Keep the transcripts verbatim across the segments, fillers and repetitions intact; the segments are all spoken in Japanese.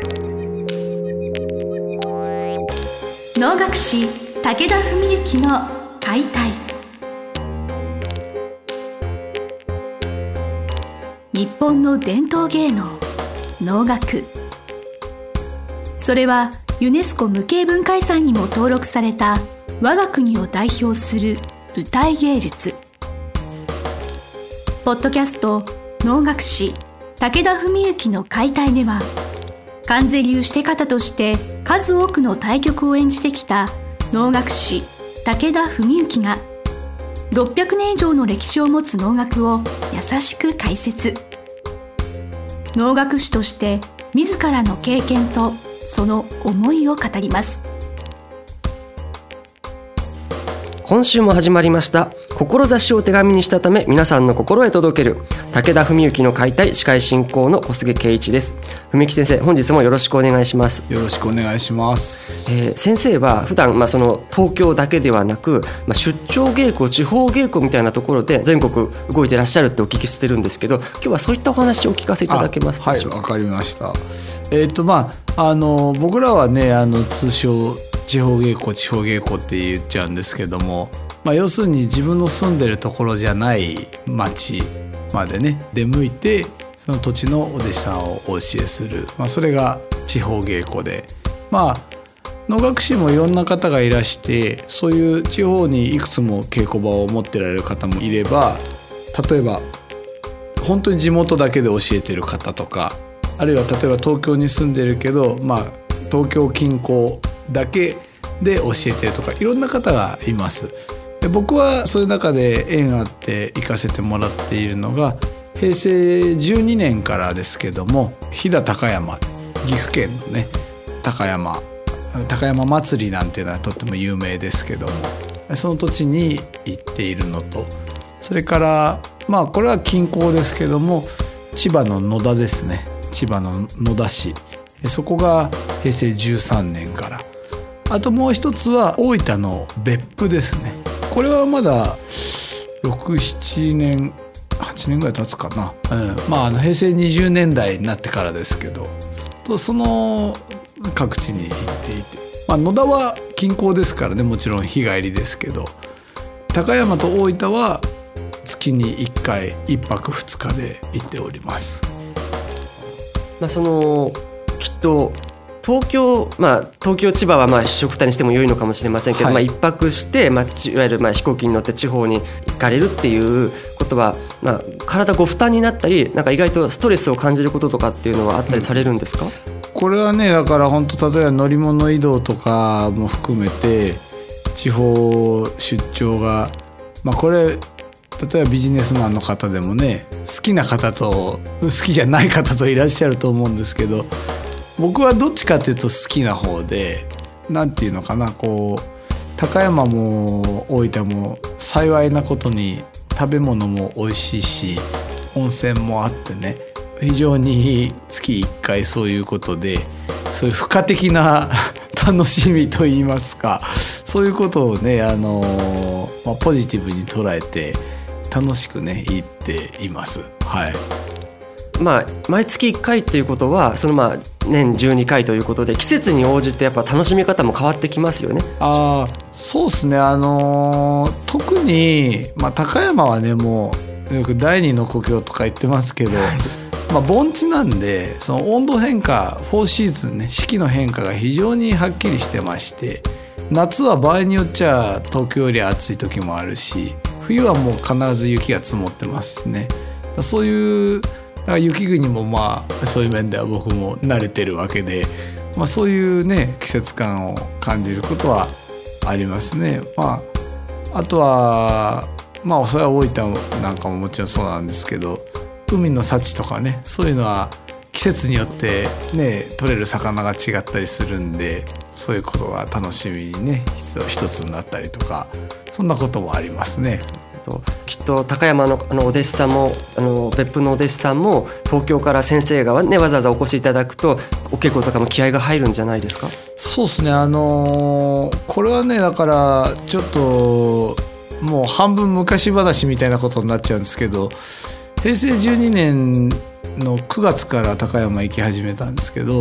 能楽師武田文幸の解体。日本の伝統芸能能楽、それはユネスコ無形文化遺産にも登録された我が国を代表する舞台芸術。ポッドキャスト能楽師武田文幸の解体では、観世流して方として数多くの大曲を演じてきた能楽師武田文幸がろっぴゃくねん以上の歴史を持つ能楽を優しく解説。能楽師として自らの経験とその思いを語ります。 今週も始まりました志を手紙にしたため皆さんの心へ届ける武田文幸の解体、司会進行の小菅圭一です。文幸先生、本日もよろしくお願いします。 よろしくお願いします。 えー、先生は普段、まあ、その東京だけではなく、まあ、出張稽古、地方稽古みたいなところで全国動いてらっしゃるってお聞きしてるんですけど、今日はそういったお話をお聞かせいただけますでしょうか。 はい、わかりました。えーとまあ、あの僕らはね、あの通称地方稽古地方稽古って言っちゃうんですけども、まあ、要するに自分の住んでるところじゃない町までね出向いて、その土地のお弟子さんをお教えする、まあ、それが地方稽古で、まあ能楽師もいろんな方がいらして、そういう地方にいくつも稽古場を持ってられる方もいれば、例えば本当に地元だけで教えてる方とか、あるいは例えば東京に住んでるけど、まあ、東京近郊だけで教えてるとか、いろんな方がいます。で僕はそういう中で縁あって行かせてもらっているのが、平成じゅうにねんからですけども、飛騨高山、岐阜県のね高山高山祭りなんていうのはとっても有名ですけども、その土地に行っているのと、それからまあこれは近郊ですけども、千葉の野田ですね、千葉の野田市、そこが平成じゅうさんねんから、あともう一つは大分の別府ですね。これはまだろく、ななねんはちねんぐらい経つかな、うんまあ、あの平成にじゅうねんだいになってからですけど、とその各地に行っていて、まあ、野田は近郊ですからね、もちろん日帰りですけど、高山と大分は月にいっかいいっぱくふつかで行っております。 まあ、そのきっと東京、まあ、東京千葉はまあ一緒くたにしても良いのかもしれませんけど、はい、まあ、一泊して、まあ、いわゆるまあ飛行機に乗って地方に行かれるっていうことは、まあ、体ご負担になったり、なんか意外とストレスを感じることとかっていうのはあったりされるんですか？うん、 これはね、だから本当例えば乗り物移動とかも含めて地方出張が、まあ、これ例えばビジネスマンの方でもね、好きな方と好きじゃない方といらっしゃると思うんですけど、僕はどっちかというと好きな方で、なんていうのかな、こう高山も大分も幸いなことに食べ物も美味しいし、温泉もあってね、非常に月いっかいそういうことで、そういう付加的な楽しみといいますか、そういうことをね、あのまあ、ポジティブに捉えて楽しくね行っています。はい。 まあ、毎月いっかいっていうことは、そのまあ年じゅうにかいということで、季節に応じてやっぱ楽しみ方も変わってきますよね。 あ、そうですね、あのー、特に、まあ、高山はね、もうよく第二の故郷とか言ってますけど、まあ、盆地なんで、その温度変化、フォーシーズンね、四季の変化が非常にはっきりしてまして、夏は場合によっちゃ東京より暑い時もあるし、冬はもう必ず雪が積もってますしね。そういう雪国もまあそういう面では僕も慣れてるわけで、まあ、そういうね季節感を感じることはありますね。まあ、あとはまあそれは大分なんかももちろんそうなんですけど、海の幸とかね、そういうのは季節によってね取れる魚が違ったりするんで、そういうことが楽しみにね一つになったりとか、そんなこともありますね。 きっと高山 の, あのお弟子さんも、あの別府のお弟子さんも東京から先生が、ね、わざわざお越しいただくと、お稽古とかも気合が入るんじゃないですか？ そうですね、あのー、これはね、だからちょっともう半分昔話みたいなことになっちゃうんですけど、平成じゅうにねんのくがつから高山行き始めたんですけど、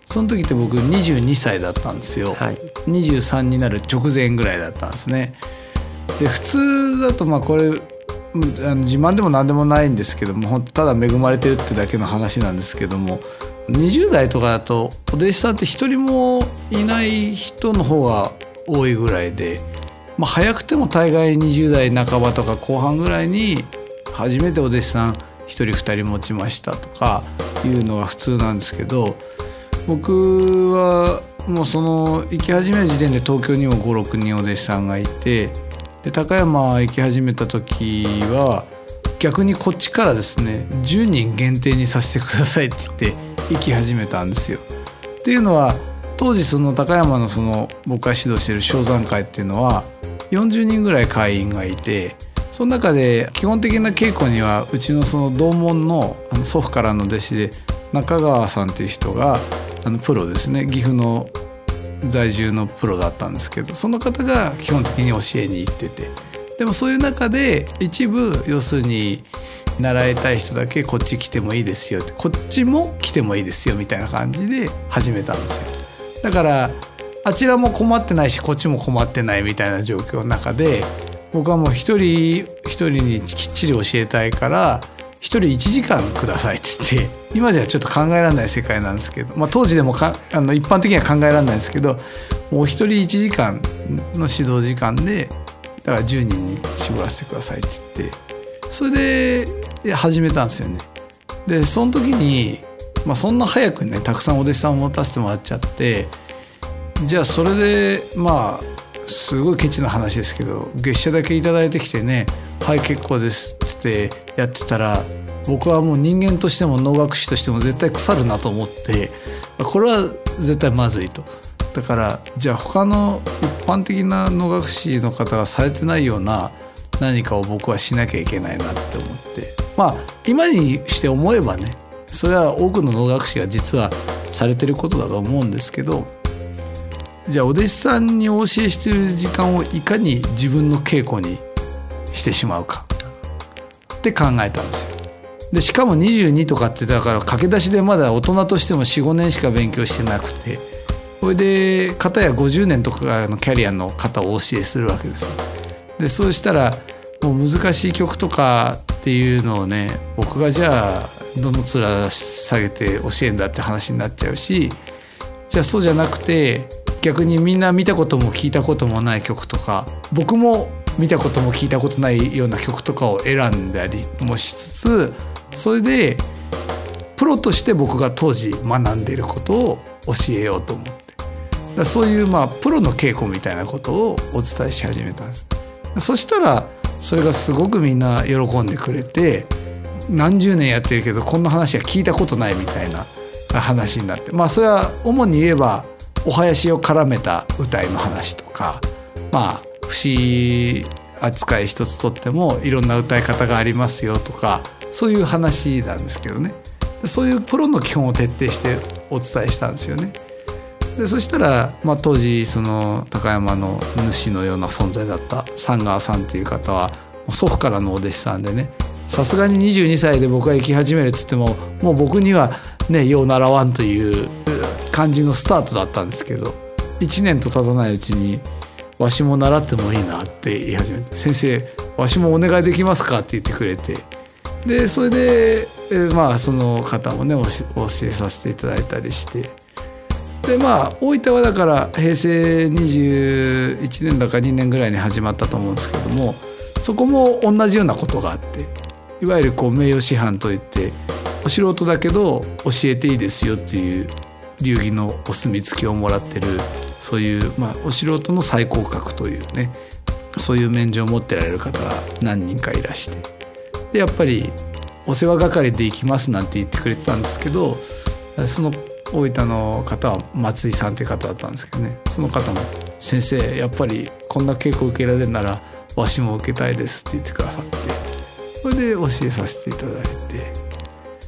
その時って僕にじゅうにさいだったんですよ、はい、にじゅうさんになる直前ぐらいだったんですね。で普通だとまあこれあの自慢でも何でもないんですけども、ただ恵まれてるってだけの話なんですけども、にじゅう代とかだとお弟子さんって一人もいない人の方が多いぐらいで、まあ、早くても大概にじゅう代半ばとか後半ぐらいに初めてお弟子さんひとりふたり持ちましたとかいうのが普通なんですけど、僕はもうその行き始める時点で東京にもごろくにんお弟子さんがいて、で高山行き始めた時は逆にこっちからですねじゅうにん限定にさせてくださいって言って行き始めたんですよ。っていうのは当時その高山のその僕が指導している昇山会っていうのはよんじゅうにんぐらい会員がいて、その中で基本的な稽古にはうちのその同門の祖父からの弟子で中川さんという人があのプロですね、岐阜の在住のプロだったんですけど、その方が基本的に教えに行ってて、でもそういう中で一部要するに習いたい人だけこっち来てもいいですよって、こっちも来てもいいですよみたいな感じで始めたんですよ。だからあちらも困ってないしこっちも困ってないみたいな状況の中で、僕はもう一人一人にきっちり教えたいから一人いちじかんくださいって言って、今じゃちょっと考えられない世界なんですけど、まあ、当時でもかあの一般的には考えられないんですけど、もう一人いちじかんの指導時間でだからじゅうにんに絞らせてくださいって言って、それで始めたんですよね。でその時に、まあ、そんな早くねたくさんお弟子さんを持たせてもらっちゃって、じゃあそれでまあすごいケチな話ですけど月謝だけいただいてきてね、はい結構ですってやってたら、僕はもう人間としても能楽師としても絶対腐るなと思って、これは絶対まずいと。だからじゃあ他の一般的な能楽師の方がされてないような何かを僕はしなきゃいけないなって思って、まあ今にして思えばね、それは多くの能楽師が実はされてることだと思うんですけど、じゃあお弟子さんにお教えしてる時間をいかに自分の稽古にしてしまうかって考えたんですよ。でしかもにじゅうにとかってだから駆け出しでまだ大人としても よん,ご 年しか勉強してなくて、それで片やごじゅうねんとかのキャリアの方をお教えするわけです。でそうしたらもう難しい曲とかっていうのをね、僕がじゃあどの面下げて教えんだって話になっちゃうし、じゃあそうじゃなくて逆にみんな見たことも聞いたこともない曲とか、僕も見たことも聞いたことないような曲とかを選んだりもしつつ、それでプロとして僕が当時学んでいることを教えようと思って、だそういうまあプロの稽古みたいなことをお伝えし始めたんです。そしたらそれがすごくみんな喜んでくれて、何十年やってるけどこんな話は聞いたことないみたいな話になって、まあそれは主に言えばお囃子を絡めた歌いの話とか、まあ節扱い一つとってもいろんな歌い方がありますよとか、そういう話なんですけどね。そういうプロの基本を徹底してお伝えしたんですよね。でそしたら、まあ、当時その高山の主のような存在だった三川さんという方は祖父からのお弟子さんでね、さすがににじゅうにさいで僕が行き始めるっつってももう僕にはねよう習わんという感じのスタートだったんですけど、いちねんと経たないうちにわしも習ってもいいなって言い始めて、先生わしもお願いできますかって言ってくれて、でそれでまあその方もね教えさせていただいたりして、でまあ大分はだから平成にじゅういちねんだかにねんぐらいに始まったと思うんですけども、そこも同じようなことがあって、いわゆるこう名誉師範といってお素人だけど教えていいですよっていう流儀のお墨付きをもらってる、そういう、まあ、お素人の最高格というね、そういう免状を持ってられる方が何人かいらして、でやっぱりお世話係で行きますなんて言ってくれてたんですけど、その大分の方は松井さんという方だったんですけどね、その方も先生やっぱりこんな稽古受けられるならわしも受けたいですって言ってくださって、それで教えさせていただいて、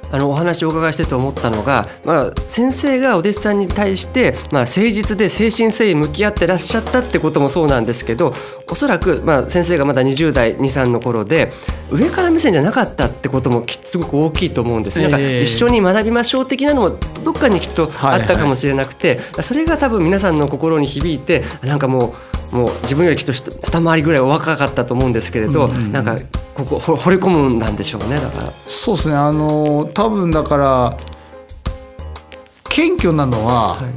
あのお話をお伺いしてて思ったのが、まあ、先生がお弟子さんに対して、まあ、誠実で誠心誠意向き合ってらっしゃったってこともそうなんですけど、おそらく、まあ、先生がまだにじゅう代に、さんの頃で上から目線じゃなかったってこともきっとすごく大きいと思うんですね。なんか一緒に学びましょう的なのもどっかにきっとあったかもしれなくて、はいはい、それが多分皆さんの心に響いて、なんかもうもう自分よりきっと二回りぐらいお若かったと思うんですけれど、うんうんうん、なんかここ惚れ込むんでしょうね。だからそうですね、あの多分だから謙虚なのは、はい、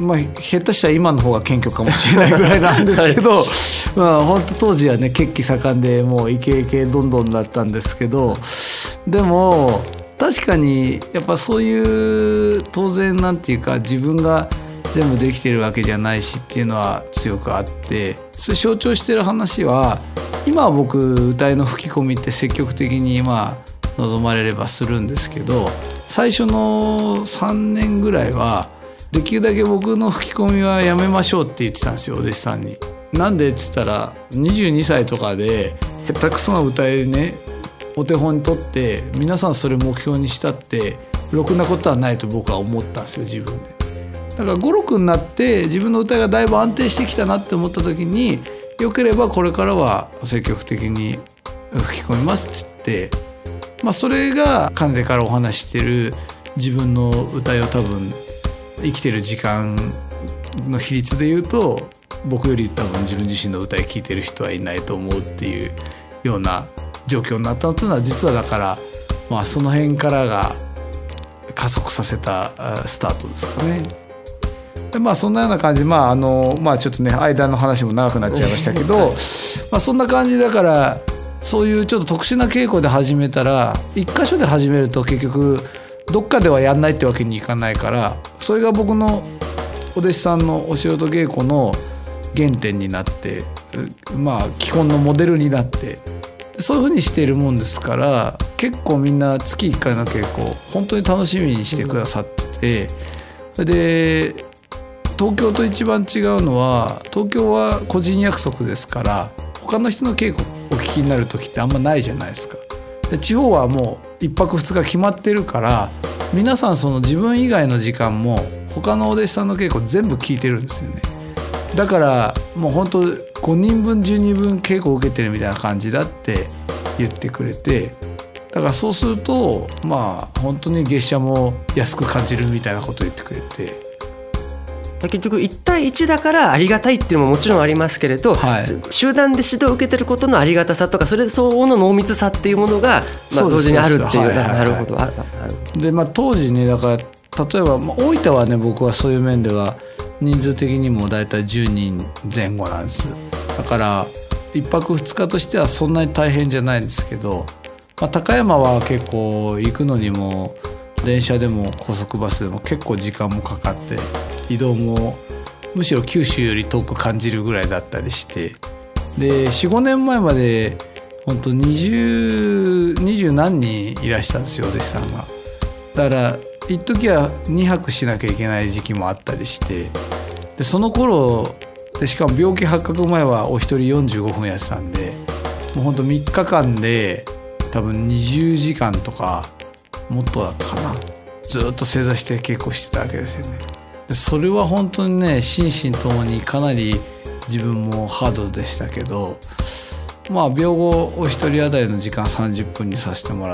まあ、下手したら今の方が謙虚かもしれないぐらいなんですけど、はい、まあ、本当当時はね血気盛んでもうイケイケどんどんだったんですけど、でも確かにやっぱそういう当然なんていうか自分が全部できてるわけじゃないしっていうのは強くあって、それ象徴してる話は、今は僕歌いの吹き込みって積極的にまあ望まれればするんですけど、最初のさんねんぐらいはできるだけ僕の吹き込みはやめましょうって言ってたんですよ、お弟子さんに。なんでっつったらにじゅうにさいとかで下手くそな歌いねお手本にとって皆さんそれ目標にしたってろくなことはないと僕は思ったんですよ、自分で。だからご、ろくになって自分の歌がだいぶ安定してきたなって思った時に、よければこれからは積極的に吹き込みますって言って、まあ、それがかねてからお話してる自分の歌いを多分生きてる時間の比率で言うと、僕より多分自分自身の歌い聴いてる人はいないと思うっていうような状況になったというのは、実はだから、まあ、その辺からが加速させたスタートですかね。でまあ、そんなような感じ、まああのまあ、ちょっとね間の話も長くなっちゃいましたけど、はい、まあ、そんな感じだから、そういうちょっと特殊な稽古で始めたら、一箇所で始めると結局どっかではやんないってわけにいかないから、それが僕のお弟子さんのお仕事稽古の原点になって、まあ基本のモデルになって、そういう風にしているもんですから、結構みんな月いっかいの稽古本当に楽しみにしてくださってて、それで東京と一番違うのは、東京は個人約束ですから、他の人の稽古お聞きになる時ってあんまないじゃないですか。で地方はもういっぱくふつか決まってるから、皆さんその自分以外の時間も他のお弟子さんの稽古全部聞いてるんですよね。だからもう本当ごにんぶんじゅうにんぶん稽古を受けてるみたいな感じだって言ってくれて、だからそうするとまあ本当に月謝も安く感じるみたいなことを言ってくれて、 結局いち対いちだからありがたいっていうのももちろんありますけれど、はい、集団で指導を受けてることのありがたさとか、それ相応の濃密さっていうものが、まあ、同時にあるっていう、はいはいはい、なるほど。 で、まあ、当時ね、だから例えば、まあ、大分はね、僕はそういう面では人数的にもだいたいじゅうにんぜん後なんです。だからいっぱくふつかとしてはそんなに大変じゃないんですけど、まあ、高山は結構行くのにも電車でも高速バスでも結構時間もかかって、移動もむしろ九州より遠く感じるぐらいだったりして、で よん,ご 年前まで本当にじゅう、にじゅう何人いらしたんですよ、お弟子さんが。だから一時はにはくしなきゃいけない時期もあったりして、でその頃でしかも病気発覚前はお一人よんじゅうごふんやってたんで、もう本当みっかかんで多分にじゅうじかんとかもっとだったかな、ずっと正座して稽古してたわけですよね。でそれは本当にね、心身ともにかなり自分もハードでしたけど、まあ病後お一人当たりの時間さんじゅっぷんにさせてもらって、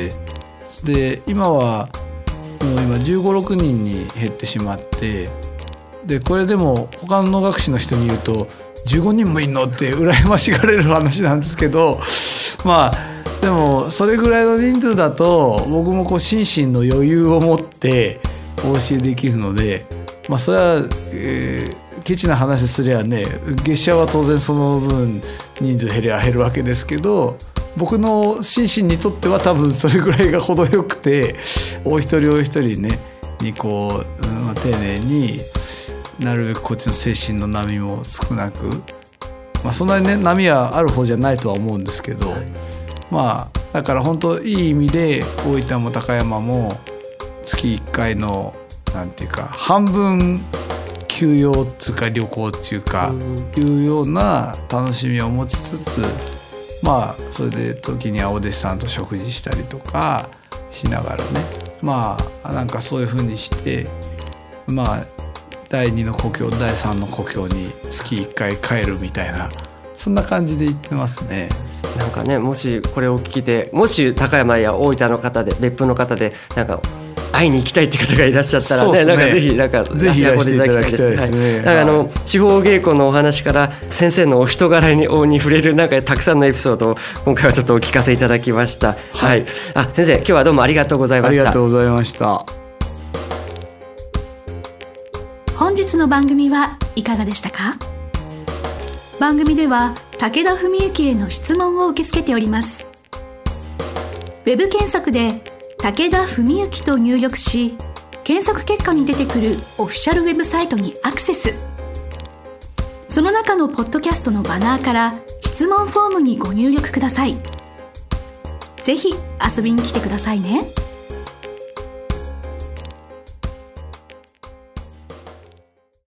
で今はもう今じゅうご、ろくにんに減ってしまって、でこれでも他の能楽師の人に言うとじゅうごにんもいんのって羨ましがれる話なんですけど、まあでもそれぐらいの人数だと僕もこう心身の余裕を持ってお教えできるので、まあそれは、えー、ケチな話すればね、月謝は当然その分人数減れば減るわけですけど、僕の心身にとっては多分それぐらいが程よくて、お一人お一人ねにこう、うんまあ、丁寧になるべくこっちの精神の波も少なく、まあそんなにね波はある方じゃないとは思うんですけど、まあだから本当いい意味で大分も高山も月いっかいのなんていうか半分休養っていうか旅行っていうかいうような楽しみを持ちつつ、まあそれで時にはお弟子さんと食事したりとかしながらね、まあなんかそういうふうにして、まあだいにの故郷だいさんの故郷に月いっかい帰るみたいな、そんな感じで言ってますね。 なんかね、もしこれを聞いて、もし高山や大分の方で、別府の方でなんか会いに行きたいって方がいらっしゃったら ね, ねなんかぜひなんか足運んでいただきたいですね。はい、なんかあの地方稽古のお話から先生のお人柄にに触れるなんかたくさんのエピソードを今回はちょっとお聞かせいただきました。はい、はい、あ先生今日はどうもありがとうございました。 ありがとうございました。 本日の番組はいかがでしたか？番組では武田文幸への質問を受け付けております。ウェブ検索で武田文幸と入力し、検索結果に出てくるオフィシャルウェブサイトにアクセス。その中のポッドキャストのバナーから質問フォームにご入力ください。ぜひ遊びに来てくださいね。